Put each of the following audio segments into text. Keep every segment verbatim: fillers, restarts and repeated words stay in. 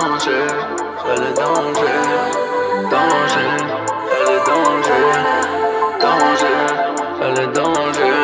danger, elle est danger, danger, elle est danger, danger, elle est danger.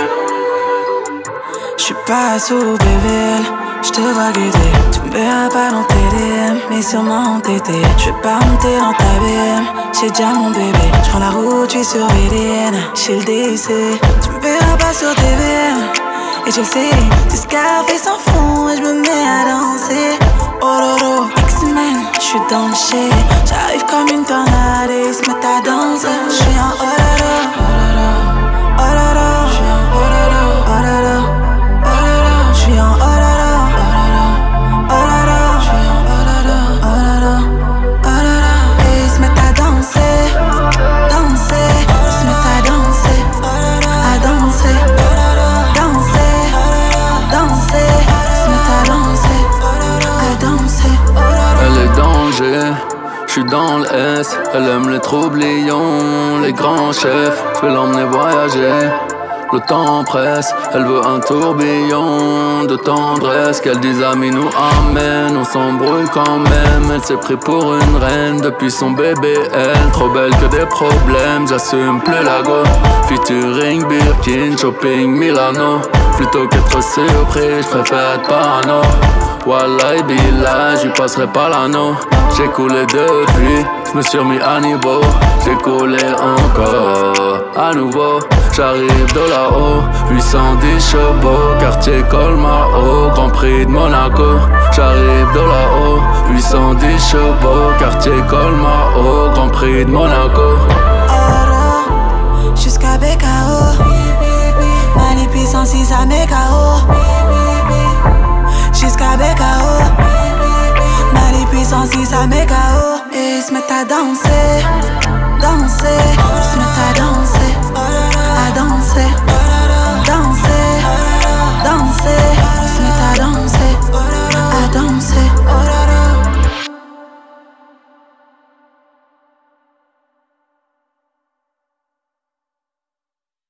J'suis pas sous bébé, j'te vois guider. Tu me verras pas dans tes D M, mais sûrement en T T. J'vais pas monter dans ta B M, j'ai déjà mon bébé. J'prends la route, j'suis sur V D N, chez le D C. Tu me verras pas sur T V M, et je le sais. Tu Scarface en fond et j'me mets à danser. Oh lolo, X-Men, j'suis dans le shit. J'arrive comme une tornade et ils se mettent à danser. J'suis en oh lolo, oh lolo, j'suis en oh lolo, oh lolo. J'suis en oh là là, oh là là, j'suis en oh là là, oh là là, oh là là. Et ils se mettent à danser, danser, ils se mettent à danser, à danser, danser, danser, ils se mettent à danser, à danser. Elle est danger, j'suis dans le S. Elle aime les troublions, les grands chefs. J'vais l'emmener voyager. Le temps presse, elle veut un tourbillon de tendresse. Qu'elle dise amis nous amène, on s'embrouille quand même. Elle s'est pris pour une reine depuis son bébé. Elle, trop belle que des problèmes, j'assume plus la go. Featuring Birkin, shopping Milano. Plutôt qu'être surpris, j'préfère être parano. Wallahi billah, j'y passerai pas l'anneau. J'ai coulé depuis, j'me suis remis à niveau. J'ai coulé encore, à nouveau. J'arrive de là-haut, huit cent dix chevaux, quartier Colmar, Grand Prix de Monaco. J'arrive de là-haut, huit cent dix chevaux, quartier Colmar, Grand Prix de Monaco. Oro, jusqu'à B K O. Mali puissance six à mes K O. Jusqu'à B K O. Mali puissance six à mes K O. Et ils se mettent à danser.